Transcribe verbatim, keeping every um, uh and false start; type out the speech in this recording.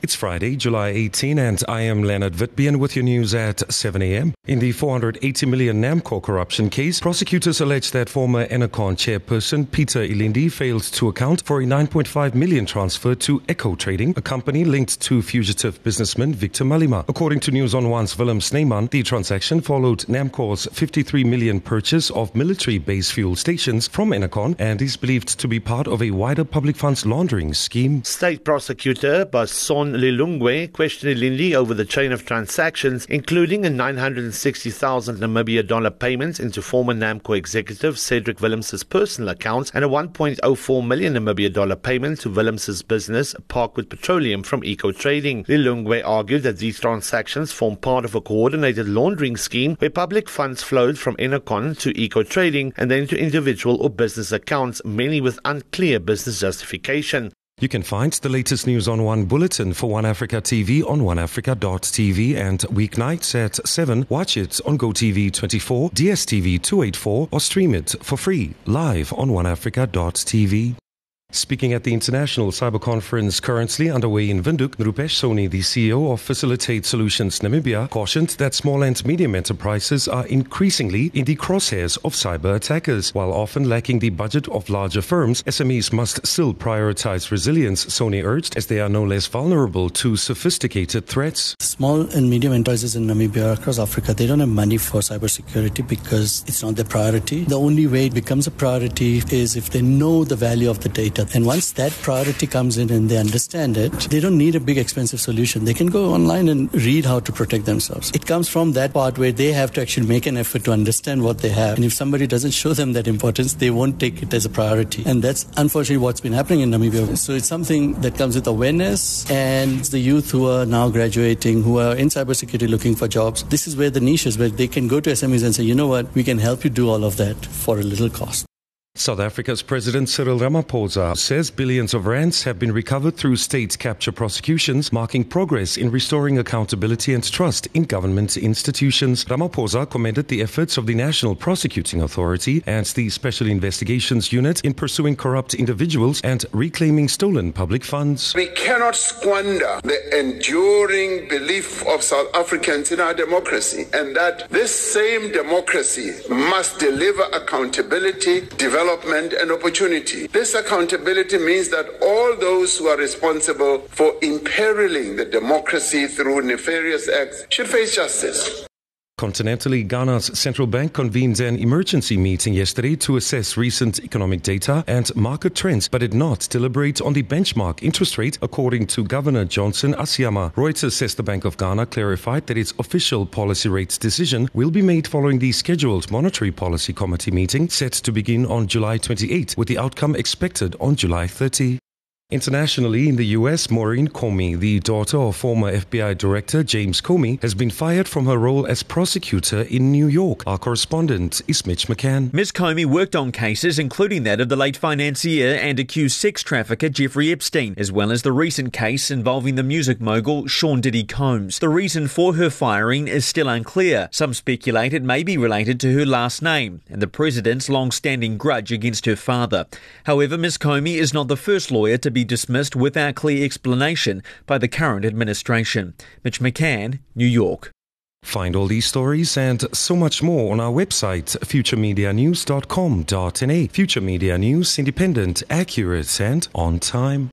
It's Friday, July eighteenth, and I am Leonard Vitbian with your news at seven a.m. In the four hundred eighty million Namco corruption case, prosecutors allege that former Enacon chairperson Peter Ilindi failed to account for a nine point five million transfer to Echo Trading, a company linked to fugitive businessman Victor Malema. According to News on One's Willem Snyman, the transaction followed Namco's fifty-three million purchase of military base fuel stations from Enacon and is believed to be part of a wider public funds laundering scheme. State prosecutor Bason Lilungwe questioned Ilindi over the chain of transactions, including a nine hundred sixty thousand Namibia dollar payment into former Namco executive Cedric Willems's personal account and a one point zero four million Namibia dollar payment to Willems's business Parkwood Petroleum from Eco Trading. Lilungwe argued that these transactions form part of a coordinated laundering scheme where public funds flowed from Enacon to Eco Trading and then to individual or business accounts, many with unclear business justification. You can find the latest News on One bulletin for One Africa T V on one africa dot t v and weeknights at seven. Watch it on GoTV twenty-four, D S T V two eighty-four or stream it for free live on one africa dot t v. Speaking at the International Cyber Conference currently underway in Windhoek, Rupesh Soni, the C E O of Facilitate Solutions Namibia, cautioned that small and medium enterprises are increasingly in the crosshairs of cyber attackers. While often lacking the budget of larger firms, S M Es must still prioritize resilience, Soni urged, as they are no less vulnerable to sophisticated threats. Small and medium enterprises in Namibia, across Africa, they don't have money for cybersecurity because it's not their priority. The only way it becomes a priority is if they know the value of the data. And once that priority comes in and they understand it, they don't need a big expensive solution. They can go online and read how to protect themselves. It comes from that part where they have to actually make an effort to understand what they have. And if somebody doesn't show them that importance, they won't take it as a priority. And that's unfortunately what's been happening in Namibia. So it's something that comes with awareness, and the youth who are now graduating, who are in cybersecurity looking for jobs, this is where the niche is, where they can go to S M Es and say, you know what, we can help you do all of that for a little cost. South Africa's President Cyril Ramaphosa says billions of rands have been recovered through state capture prosecutions, marking progress in restoring accountability and trust in government institutions. Ramaphosa commended the efforts of the National Prosecuting Authority and the Special Investigations Unit in pursuing corrupt individuals and reclaiming stolen public funds. We cannot squander the enduring belief of South Africans in our democracy, and that this same democracy must deliver accountability, development, development and opportunity. This accountability means that all those who are responsible for imperiling the democracy through nefarious acts should face justice. Continentally, Ghana's central bank convened an emergency meeting yesterday to assess recent economic data and market trends, but did not deliberate on the benchmark interest rate, according to Governor Johnson Asiama. Reuters says the Bank of Ghana clarified that its official policy rate decision will be made following the scheduled Monetary Policy Committee meeting set to begin on July twenty-eighth, with the outcome expected on July thirtieth. Internationally, in the U S, Maureen Comey, the daughter of former F B I Director James Comey, has been fired from her role as prosecutor in New York. Our correspondent is Mitch McCann. Miz Comey worked on cases including that of the late financier and accused sex trafficker Jeffrey Epstein, as well as the recent case involving the music mogul Sean Diddy Combs. The reason for her firing is still unclear. Some speculate it may be related to her last name and the president's long-standing grudge against her father. However, Miz Comey is not the first lawyer to be dismissed without clear explanation by the current administration. Mitch McCann, New York. Find all these stories and so much more on our website, future media news dot com dot n a. Future Media News, independent, accurate and on time.